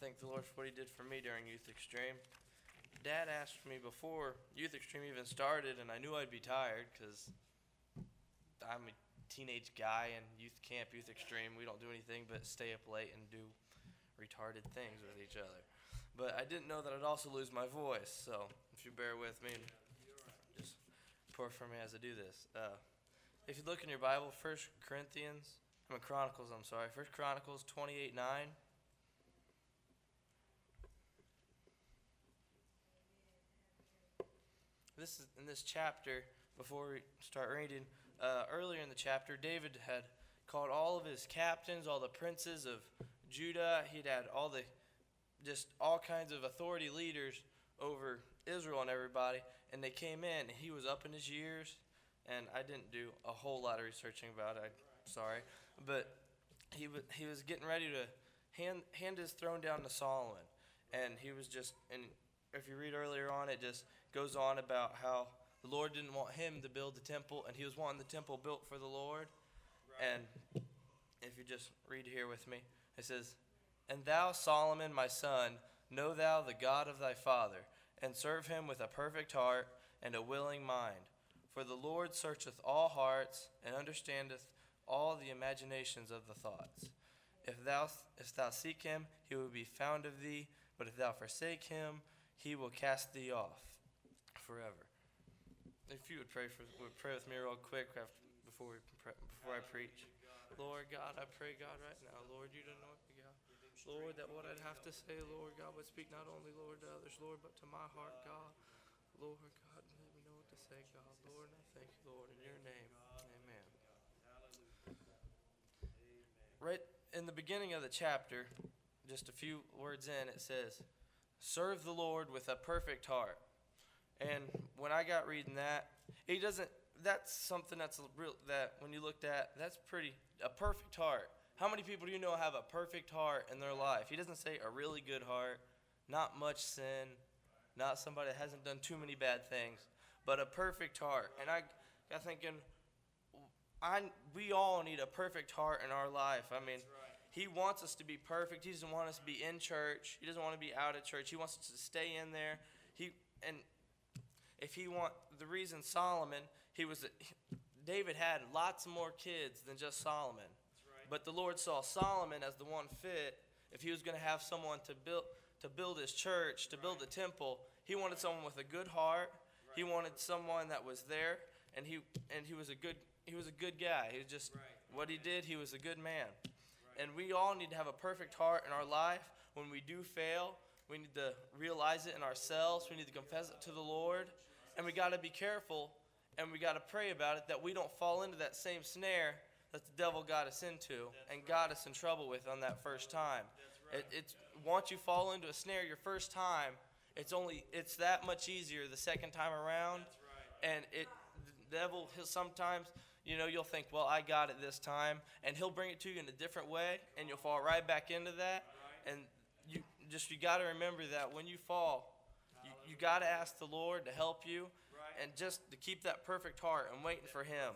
thank the Lord for what he did for me during Youth Extreme. Dad asked me before Youth Extreme even started, and I knew I'd be tired because I'm a teenage guy in youth camp, Youth Extreme. We don't do anything but stay up late and do retarded things with each other. But I didn't know that I'd also lose my voice, so if you bear with me, just pour for me as I do this. If you look in your Bible, 1 Chronicles 28:9. This is in this chapter. Before we start reading, earlier in the chapter, David had called all of his captains, all the princes of Judah. He'd had all kinds of authority leaders over Israel and everybody, and they came in. And he was up in his years, and I didn't do a whole lot of researching about it. I'm sorry, but he was getting ready to hand his throne down to Solomon, and he was just. And if you read earlier on, it just goes on about how the Lord didn't want him to build the temple, and he was wanting the temple built for the Lord. Right. And if you just read here with me, it says, "And thou, Solomon, my son, know thou the God of thy father, and serve him with a perfect heart and a willing mind. For the Lord searcheth all hearts, and understandeth all the imaginations of the thoughts. If thou seek him, he will be found of thee, but if thou forsake him, he will cast thee off forever." If you would pray with me real quick before I preach. Lord God, I pray, God, right now, Lord, you don't know me, God. Lord, that what I'd have to say, Lord God, would speak not only, Lord, to others, Lord, but to my heart, God. Lord God, let me know what to say, God. Lord, and I thank you, Lord, in your name. Amen. Right in the beginning of the chapter, just a few words in, it says, "Serve the Lord with a perfect heart." And when I got reading that, that's something that's real, that when you looked at, that's a perfect heart. How many people do you know have a perfect heart in their life? He doesn't say a really good heart, not much sin, not somebody that hasn't done too many bad things, but a perfect heart. And I got thinking, we all need a perfect heart in our life. I mean, he wants us to be perfect. He doesn't want us to be in church. He doesn't want to be out of church. He wants us to stay in there. The reason Solomon, David had lots more kids than just Solomon. Right. But the Lord saw Solomon as the one fit. If he was going to have someone to build his church, to build the temple, he wanted someone with a good heart. Right. He wanted someone that was there, and he was a good guy. He was just what he did. He was a good man. Right. And we all need to have a perfect heart in our life. When we do fail, we need to realize it in ourselves. We need to confess it to the Lord. And we got to be careful, and we got to pray about it, that we don't fall into that same snare that the devil got us into and got us in trouble with on that first time. It's once you fall into a snare your first time, it's that much easier the second time around. And the devil, sometimes, you'll think, well, I got it this time, and he'll bring it to you in a different way, and you'll fall right back into that. And you got to remember that when you fall, you got to ask the Lord to help you, and just to keep that perfect heart and waiting for him.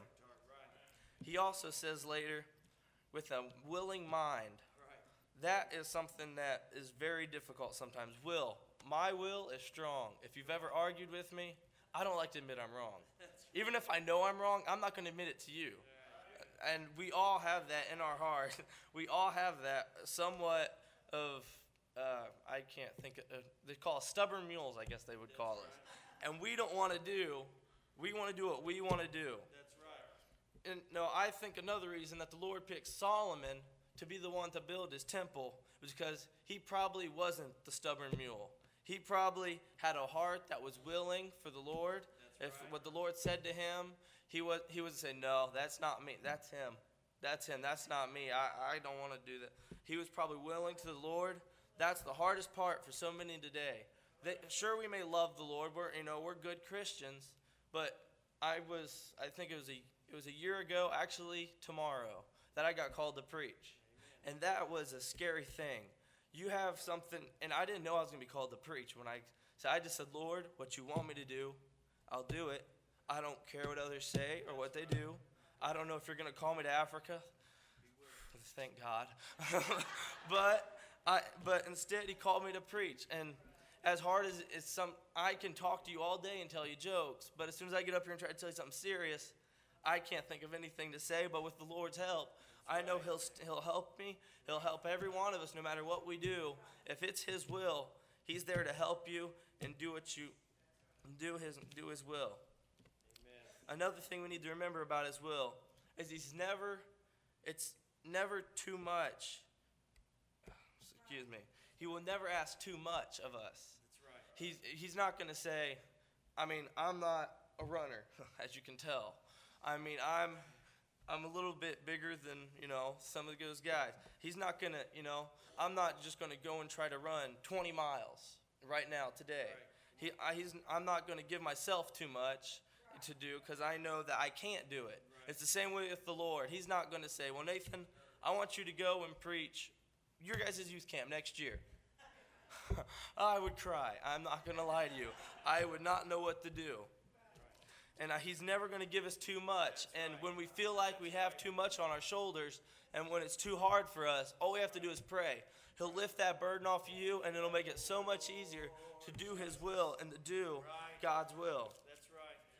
He also says later, with a willing mind. That is something that is very difficult sometimes. My will is strong. If you've ever argued with me, I don't like to admit I'm wrong. Even if I know I'm wrong, I'm not going to admit it to you. And we all have that in our heart. We all have that somewhat of... I can't think they call us stubborn mules, I guess they would call us. And we want to do what we want to do. That's right. And no, I think another reason that the Lord picked Solomon to be the one to build his temple was because he probably wasn't the stubborn mule. He probably had a heart that was willing for the Lord. If what the Lord said to him, he would say, "No, that's not me. That's him. That's him. That's not me. I don't want to do that." He was probably willing to the Lord. That's the hardest part for so many today. Sure, we may love the Lord. We're good Christians, but I think it was a year ago, actually tomorrow, that I got called to preach, and that was a scary thing. You have something, and I didn't know I was going to be called to preach so I just said, "Lord, what you want me to do, I'll do it. I don't care what others say or what they do. I don't know if you're going to call me to Africa." Thank God. But But instead, he called me to preach. And as hard as I can talk to you all day and tell you jokes, but as soon as I get up here and try to tell you something serious, I can't think of anything to say. But with the Lord's help, I know he'll help me. He'll help every one of us, no matter what we do. If it's his will, he's there to help you and do his will. Amen. Another thing we need to remember about his will is it's never too much. Excuse me. He will never ask too much of us. That's right. He's not going to say, I'm not a runner, as you can tell. I'm a little bit bigger than, some of those guys. He's not going to, I'm not just going to go and try to run 20 miles right now today. Right. I'm not going to give myself too much to do because I know that I can't do it. Right. It's the same way with the Lord. He's not going to say, well, Nathan, I want you to go and preach your guys' youth camp next year. I would cry. I'm not going to lie to you. I would not know what to do. And he's never going to give us too much. And when we feel like we have too much on our shoulders and when it's too hard for us, all we have to do is pray. He'll lift that burden off of you, and it'll make it so much easier to do his will and to do God's will. That's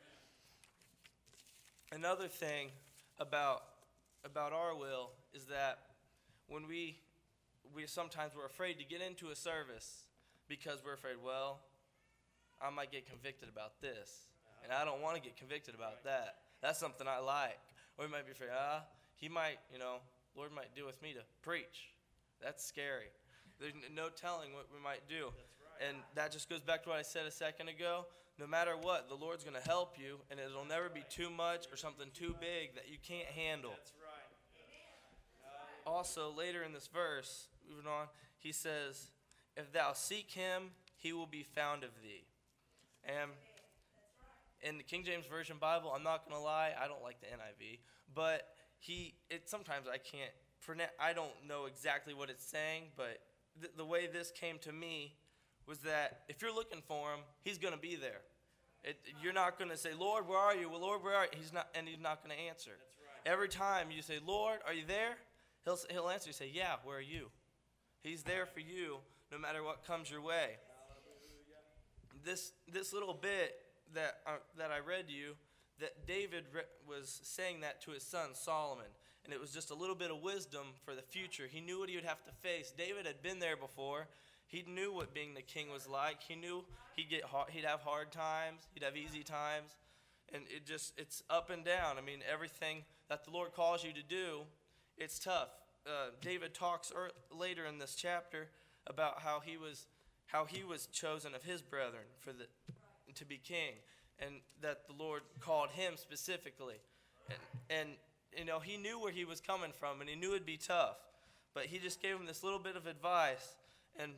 right. Another thing about our will is that when we sometimes we're afraid to get into a service because we're afraid, well, I might get convicted about this. And I don't want to get convicted about that. That's something I like. Or we might be afraid, he might, Lord might deal with me to preach. That's scary. There's no telling what we might do. Right. And that just goes back to what I said a second ago. No matter what, the Lord's going to help you, and it'll never be too much or something too big that you can't handle. That's right. Also, later in this verse, moving on, he says, if thou seek him, he will be found of thee. And in the King James Version Bible, I'm not going to lie, I don't like the NIV, but sometimes I don't know exactly what it's saying, but the way this came to me was that if you're looking for him, he's going to be there. You're not going to say, Lord, where are you? Well, Lord, where are you? He's not going to answer. Right. Every time you say, Lord, are you there? He'll answer. You say, yeah, where are you? He's there for you no matter what comes your way. This little bit that I read to you, that David was saying that to his son Solomon, and it was just a little bit of wisdom for the future. He knew what he would have to face. David had been there before. He knew what being the king was like. He knew he'd have hard times, he'd have easy times, and it's up and down. Everything that the Lord calls you to do, it's tough. David talks later in this chapter about how he was chosen of his brethren to be king, and that the Lord called him specifically. And he knew where he was coming from, and he knew it'd be tough. But he just gave him this little bit of advice, and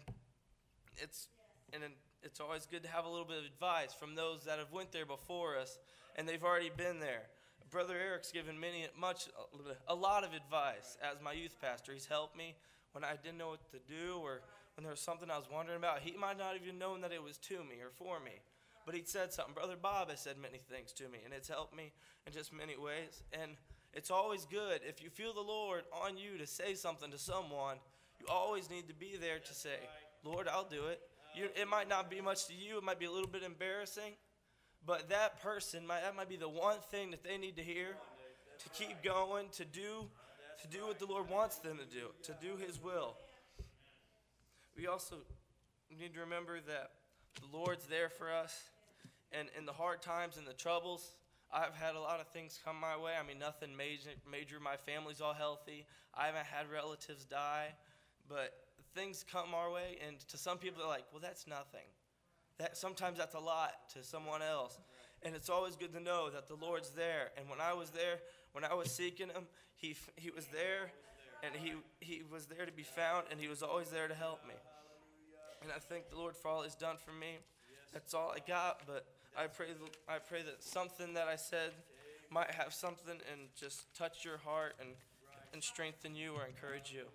it's always good to have a little bit of advice from those that have went there before us, and they've already been there. Brother Eric's given a lot of advice as my youth pastor. He's helped me when I didn't know what to do, or when there was something I was wondering about. He might not even known that it was to me or for me, but he'd said something. Brother Bob has said many things to me, and it's helped me in just many ways. And it's always good if you feel the Lord on you to say something to someone. You always need to be there to say, Lord, I'll do it. It might not be much to you. It might be a little bit embarrassing. But that person, that might be the one thing that they need to hear to keep going, to do what the Lord wants them to do his will. We also need to remember that the Lord's there for us. And in the hard times and the troubles, I've had a lot of things come my way. Nothing major. My family's all healthy. I haven't had relatives die. But things come our way, and to some people, they're like, well, that's nothing. Sometimes that's a lot to someone else. And it's always good to know that the Lord's there. And when I was there, when I was seeking him, he was there, and he was there to be found, and he was always there to help me. And I thank the Lord for all he's done for me. That's all I got, but I pray that something that I said might have something and just touch your heart and strengthen you or encourage you.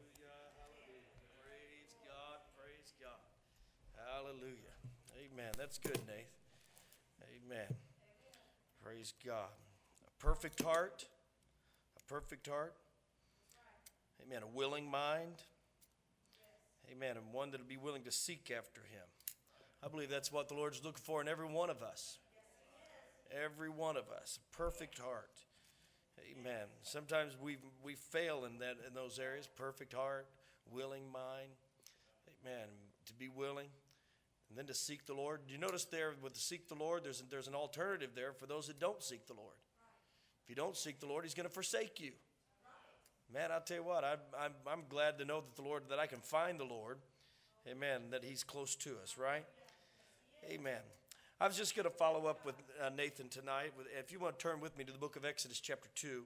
Praise God. Hallelujah. Amen. That's good, Nathan. Amen. Praise God. A perfect heart. Amen. A willing mind. Amen. And one that will be willing to seek after him. I believe that's what the Lord's looking for in every one of us. Every one of us. A perfect heart. Amen. Sometimes we fail in those areas. Perfect heart, willing mind. Amen. To be willing. And then to seek the Lord. Do you notice there with the seek the Lord, there's an alternative there for those that don't seek the Lord. If you don't seek the Lord, he's going to forsake you. Man, I'll tell you what, I'm glad to know that that I can find the Lord. Amen. That he's close to us, right? Amen. I was just going to follow up with Nathan tonight. If you want to turn with me to the book of Exodus chapter 2.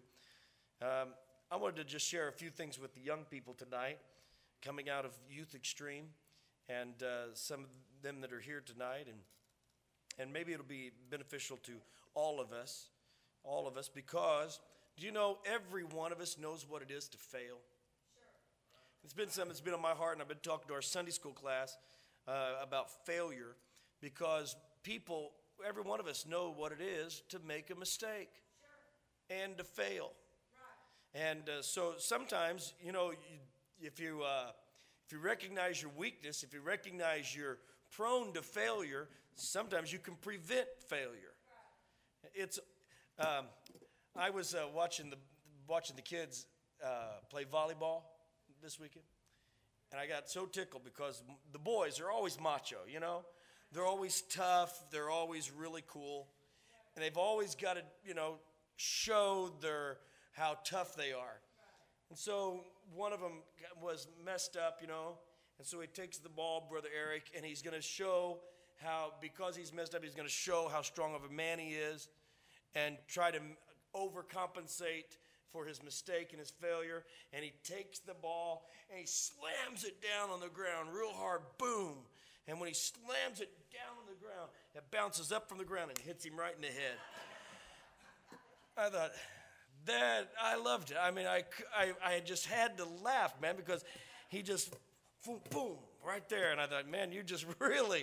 I wanted to just share a few things with the young people tonight, coming out of Youth Extreme, and some of them that are here tonight. And maybe it'll be beneficial to all of us, because do you know every one of us knows what it is to fail? Sure. It's been something that's been on my heart, and I've been talking to our Sunday school class about failure, because every one of us know what it is to make a mistake and to fail. Right. And so sometimes, if you recognize your weakness, if you recognize you're prone to failure, sometimes you can prevent failure. Right. I was watching the kids play volleyball this weekend, and I got so tickled because the boys are always macho, They're always tough. They're always really cool. And they've always got to, show how tough they are. And so one of them was messed up, and so he takes the ball, Brother Eric, and he's going to show how, because he's messed up, he's going to show how strong of a man he is and try to overcompensate for his mistake and his failure. And he takes the ball and he slams it down on the ground real hard, boom. And when he slams it down on the ground, it bounces up from the ground and hits him right in the head. I thought, I loved it. I mean, I just had to laugh, man, because he just, boom, boom, right there. And I thought, man, you just really,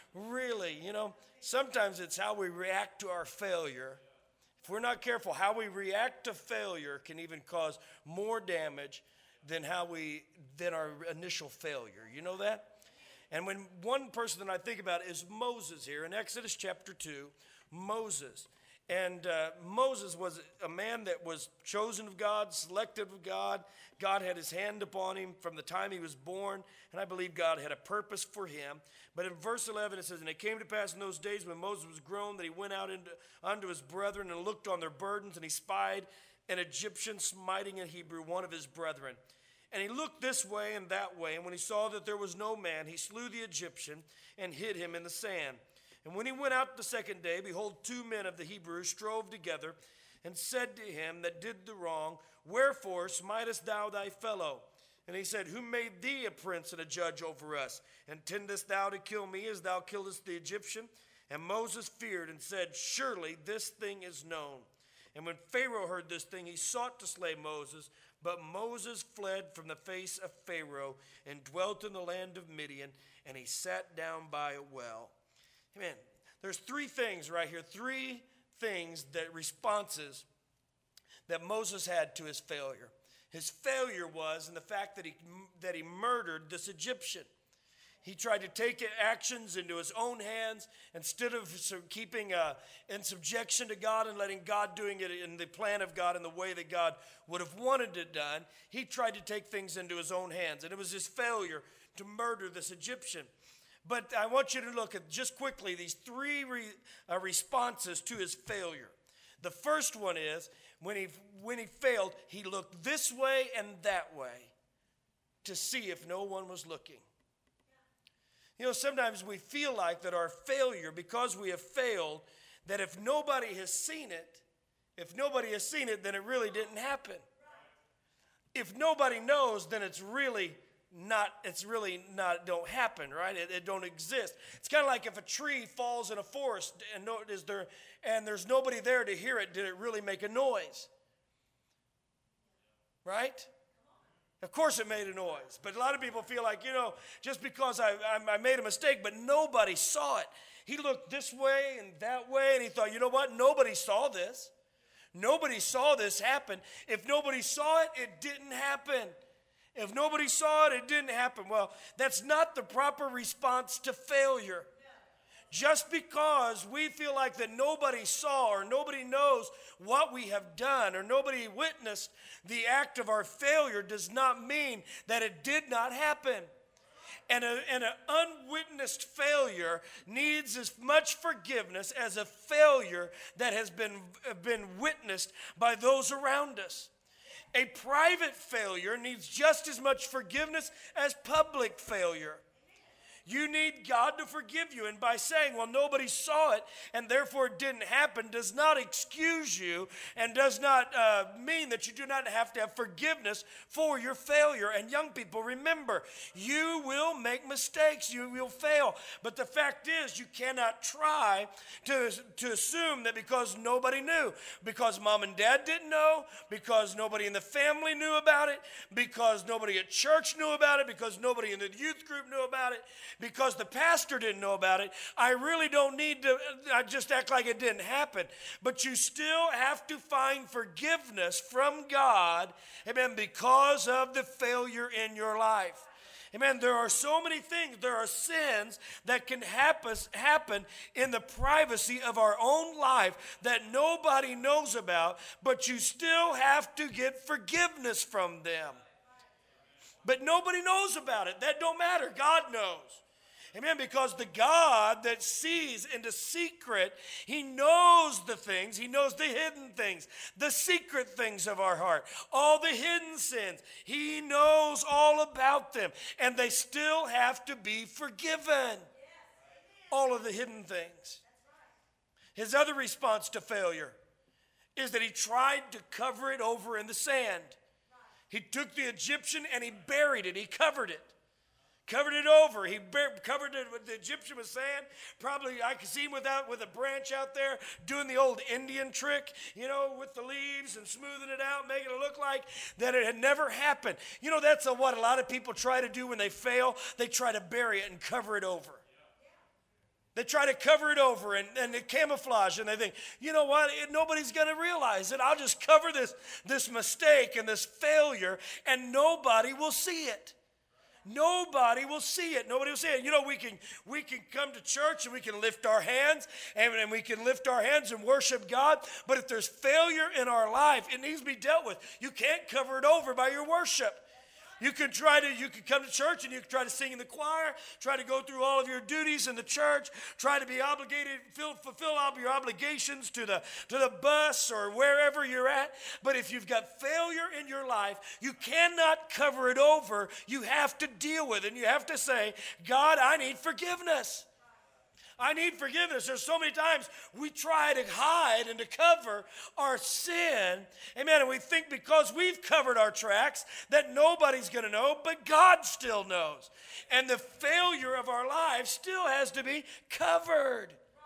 sometimes it's how we react to our failure. If we're not careful, how we react to failure can even cause more damage than our initial failure. You know that? And when one person that I think about is Moses here in Exodus chapter 2, Moses. And Moses was a man that was chosen of God, selected of God. God had his hand upon him from the time he was born, and I believe God had a purpose for him. But in verse 11 it says, "And it came to pass in those days when Moses was grown that he went out unto his brethren and looked on their burdens, and he spied an Egyptian smiting a Hebrew, one of his brethren. And he looked this way and that way, and when he saw that there was no man, he slew the Egyptian and hid him in the sand. And when he went out the second day, behold, 2 men of the Hebrews strove together, and said to him that did the wrong, Wherefore smitest thou thy fellow? And he said, Who made thee a prince and a judge over us? Intendest thou to kill me as thou killedst the Egyptian? And Moses feared and said, Surely this thing is known. And when Pharaoh heard this thing, he sought to slay Moses, but Moses fled from the face of Pharaoh and dwelt in the land of Midian, and he sat down by a well." Amen. There's 3 things right here, 3 things, responses that Moses had to his failure. His failure was in the fact that he murdered this Egyptian. He tried to take actions into his own hands instead of keeping in subjection to God and letting God doing it in the plan of God in the way that God would have wanted it done. He tried to take things into his own hands, and it was his failure to murder this Egyptian. But I want you to look at just quickly these 3 responses to his failure. The first one is when he failed, he looked this way and that way to see if no one was looking. Sometimes we feel like that our failure, because we have failed, that if nobody has seen it, then it really didn't happen. If nobody knows, then it's really not, don't happen, right? It don't exist. It's kind of like if a tree falls in a forest and there's nobody there to hear it, did it really make a noise? Right? Of course it made a noise, but a lot of people feel like, just because I made a mistake, but nobody saw it. He looked this way and that way, and he thought, you know what? Nobody saw this. Nobody saw this happen. If nobody saw it, it didn't happen. If nobody saw it, it didn't happen. Well, that's not the proper response to failure. Just because we feel like that nobody saw or nobody knows what we have done or nobody witnessed the act of our failure does not mean that it did not happen. And an unwitnessed failure needs as much forgiveness as a failure that has been witnessed by those around us. A private failure needs just as much forgiveness as public failure. You need God to forgive you. And by saying, well, nobody saw it and therefore it didn't happen, does not excuse you and does not mean that you do not have to have forgiveness for your failure. And young people, remember, you will make mistakes. You will fail. But the fact is, you cannot try to assume that because nobody knew, because mom and dad didn't know, because nobody in the family knew about it, because nobody at church knew about it, because nobody in the youth group knew about it, because the pastor didn't know about it, I really don't need to I just act like it didn't happen. But you still have to find forgiveness from God, amen, because of the failure in your life. Amen. There are so many things. There are sins that can happen in the privacy of our own life that nobody knows about, but you still have to get forgiveness from them. But nobody knows about it. That don't matter. God knows. Amen, because the God that sees into secret, he knows the things, he knows the hidden things, the secret things of our heart, all the hidden sins. He knows all about them, and they still have to be forgiven. All of the hidden things. His other response to failure is that he tried to cover it over in the sand. He took the Egyptian and he buried it, he covered it. Covered it over. He covered it with the Egyptian with sand. Probably I could see him with a branch out there doing the old Indian trick, you know, with the leaves and smoothing it out, making it look like that it had never happened. You know, that's what a lot of people try to do when they fail. They try to bury it and cover it over. They try to cover it over and they camouflage, and they think, you know what, nobody's going to realize it. I'll just cover this mistake and this failure, and nobody will see it. Nobody will see it. Nobody will see it. You know, we can come to church and we can lift our hands and we can lift our hands and worship God. But if there's failure in our life, it needs to be dealt with. You can't cover it over by your worship. You can come to church and you can try to sing in the choir, try to go through all of your duties in the church, try to be obligated, fulfill all of your obligations to the bus or wherever you're at. But if you've got failure in your life, you cannot cover it over. You have to deal with it. And you have to say, God, I need forgiveness. I need forgiveness. There's so many times we try to hide and to cover our sin. Amen. And we think because we've covered our tracks that nobody's going to know, but God still knows. And the failure of our lives still has to be covered.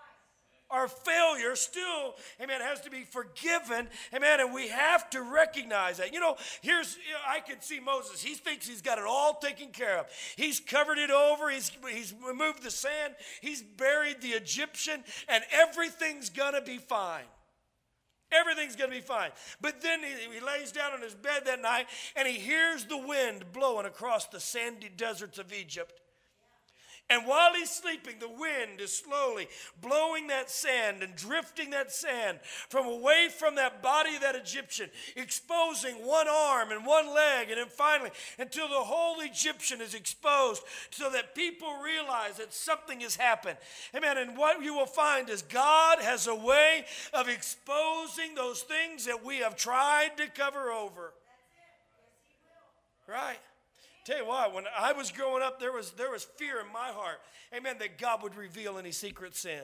Our failure still, amen, has to be forgiven, amen, and we have to recognize that. You know, I can see Moses. He thinks he's got it all taken care of. He's covered it over. He's removed the sand. He's buried the Egyptian, and everything's going to be fine. Everything's going to be fine. But then he lays down on his bed that night, and he hears the wind blowing across the sandy deserts of Egypt. And while he's sleeping, the wind is slowly blowing that sand and drifting that sand from away from that body of that Egyptian, exposing one arm and one leg, and then finally, until the whole Egyptian is exposed so that people realize that something has happened. Amen. And what you will find is God has a way of exposing those things that we have tried to cover over. Right? Tell you what, when I was growing up, there was fear in my heart, amen, that God would reveal any secret sin.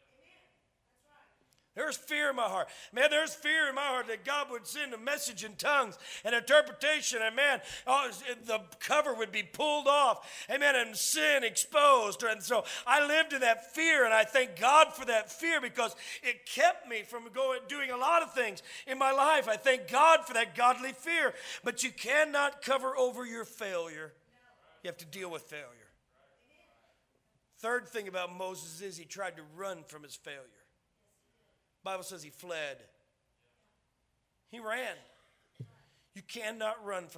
There's fear in my heart. Man, there's fear in my heart that God would send a message in tongues and interpretation, and man, the cover would be pulled off, amen, and sin exposed. And so I lived in that fear, and I thank God for that fear because it kept me from doing a lot of things in my life. I thank God for that godly fear. But you cannot cover over your failure. You have to deal with failure. Third thing about Moses is he tried to run from his failure. The Bible says he fled. He ran. You cannot run from